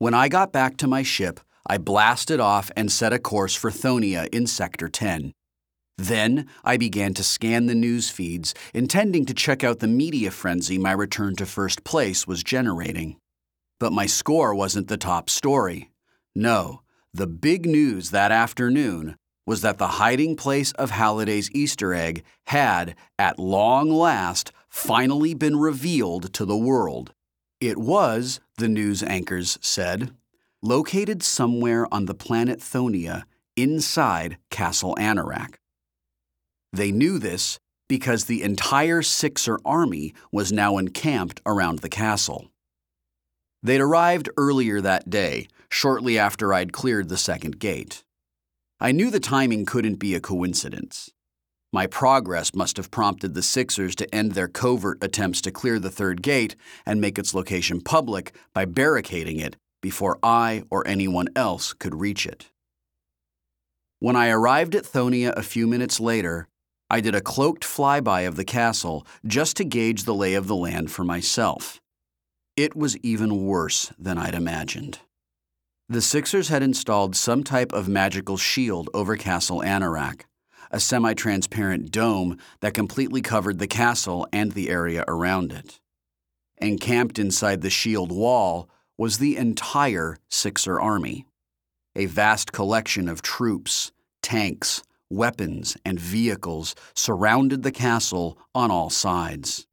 When I got back to my ship, I blasted off and set a course for Thonia in Sector 10. Then I began to scan the news feeds, intending to check out the media frenzy my return to first place was generating. But my score wasn't the top story. No, the big news that afternoon was that the hiding place of Halliday's Easter egg had, at long last, finally been revealed to the world. It was, the news anchors said, located somewhere on the planet Thonia inside Castle Anorak. They knew this because the entire Sixer army was now encamped around the castle. They'd arrived earlier that day, shortly after I'd cleared the second gate. I knew the timing couldn't be a coincidence. My progress must have prompted the Sixers to end their covert attempts to clear the third gate and make its location public by barricading it before I or anyone else could reach it. When I arrived at Thonia a few minutes later, I did a cloaked flyby of the castle just to gauge the lay of the land for myself. It was even worse than I'd imagined. The Sixers had installed some type of magical shield over Castle Anorak, a semi-transparent dome that completely covered the castle and the area around it. Encamped inside the shield wall was the entire Sixer army, a vast collection of troops, tanks, weapons, and vehicles surrounded the castle on all sides.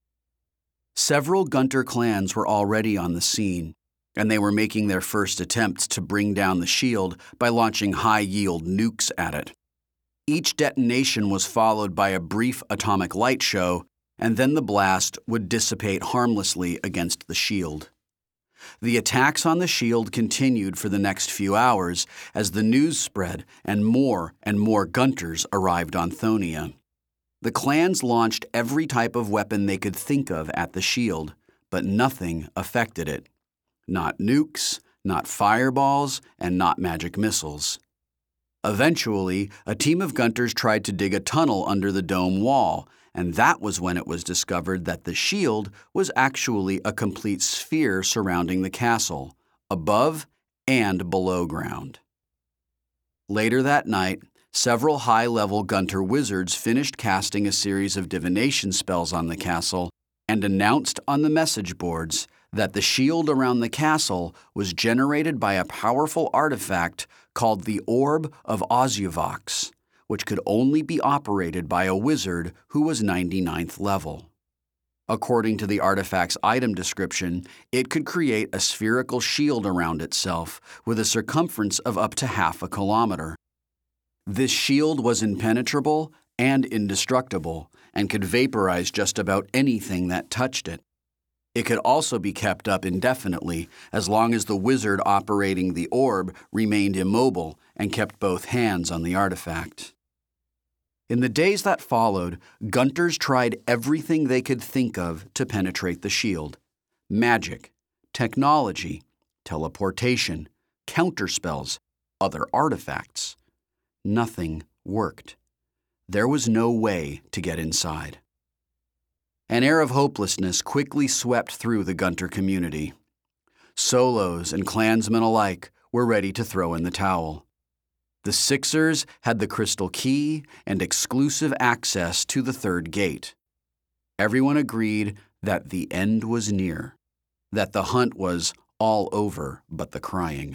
Several Gunter clans were already on the scene, and they were making their first attempts to bring down the shield by launching high-yield nukes at it. Each detonation was followed by a brief atomic light show, and then the blast would dissipate harmlessly against the shield. The attacks on the shield continued for the next few hours as the news spread and more Gunters arrived on Thonia. The clans launched every type of weapon they could think of at the shield, but nothing affected it. Not nukes, not fireballs, and not magic missiles. Eventually, a team of Gunters tried to dig a tunnel under the dome wall, and that was when it was discovered that the shield was actually a complete sphere surrounding the castle, above and below ground. Later that night, several high-level Gunter wizards finished casting a series of divination spells on the castle and announced on the message boards that the shield around the castle was generated by a powerful artifact called the Orb of Ozyuvox, which could only be operated by a wizard who was 99th level. According to the artifact's item description, it could create a spherical shield around itself with a circumference of up to half a kilometer. This shield was impenetrable and indestructible and could vaporize just about anything that touched it. It could also be kept up indefinitely as long as the wizard operating the orb remained immobile and kept both hands on the artifact. In the days that followed, Gunters tried everything they could think of to penetrate the shield. Magic, technology, teleportation, counterspells, other artifacts. Nothing worked. There was no way to get inside. An air of hopelessness quickly swept through the Gunter community. Solos and clansmen alike were ready to throw in the towel. The Sixers had the crystal key and exclusive access to the third gate. Everyone agreed that the end was near, that the hunt was all over but the crying.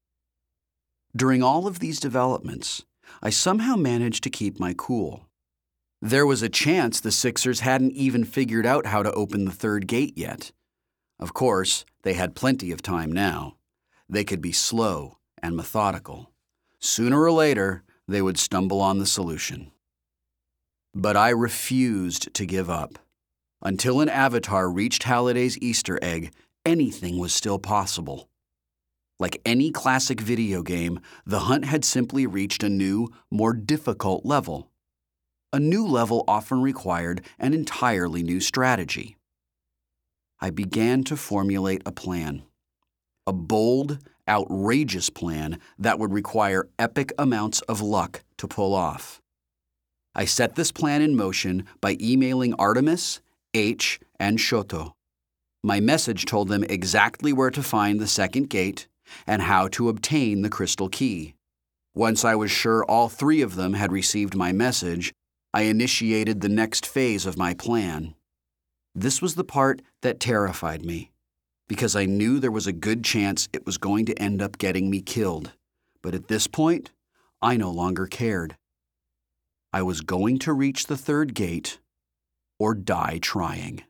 During all of these developments, I somehow managed to keep my cool. There was a chance the Sixers hadn't even figured out how to open the third gate yet. Of course, they had plenty of time now. They could be slow and methodical. Sooner or later, they would stumble on the solution. But I refused to give up. Until an avatar reached Halliday's Easter egg, anything was still possible. Like any classic video game, the hunt had simply reached a new, more difficult level. A new level often required an entirely new strategy. I began to formulate a plan. A bold, outrageous plan that would require epic amounts of luck to pull off. I set this plan in motion by emailing Artemis, H, and Shoto. My message told them exactly where to find the second gate and how to obtain the crystal key. Once I was sure all 3 of them had received my message, I initiated the next phase of my plan. This was the part that terrified me, because I knew there was a good chance it was going to end up getting me killed. But at this point, I no longer cared. I was going to reach the 3rd gate or die trying.